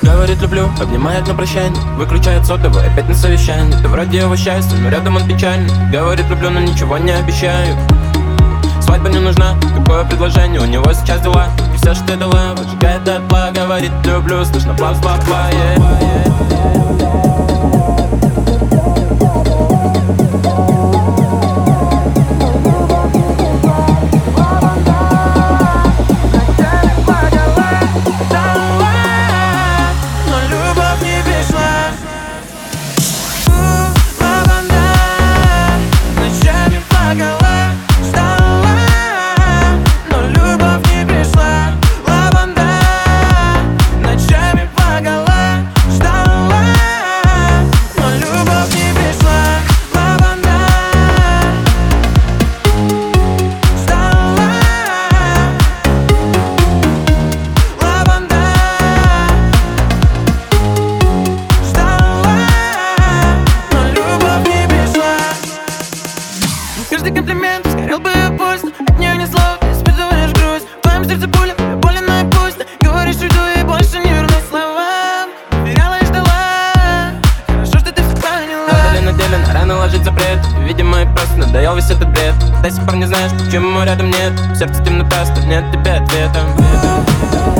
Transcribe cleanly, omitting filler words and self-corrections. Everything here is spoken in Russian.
Говорит люблю, обнимает на прощание, выключает сотовый, опять на совещание. Ты вроде его счастье, но рядом он печальный. Говорит люблю, но ничего не обещаю. Свадьба не нужна, какое предложение, у него сейчас дела. И все, что ты дала, выжигает дотла. Говорит люблю, слышно бла-бла-бла, Каждый комплимент сгорел бы пусть, от нее ни слов, ты испытываешь грусть. В твоем сердце пуля, болен, но и пусть. Ты говоришь, уйду и больше не вернусь словам. Доверяла и ждала, хорошо, что ты все поняла. Надали на деле, на рано ложить запрет. Видимо, и просто надоел весь этот бред. До сих пор не знаешь, почему рядом нет. В сердце темнота, нет тебе ответа.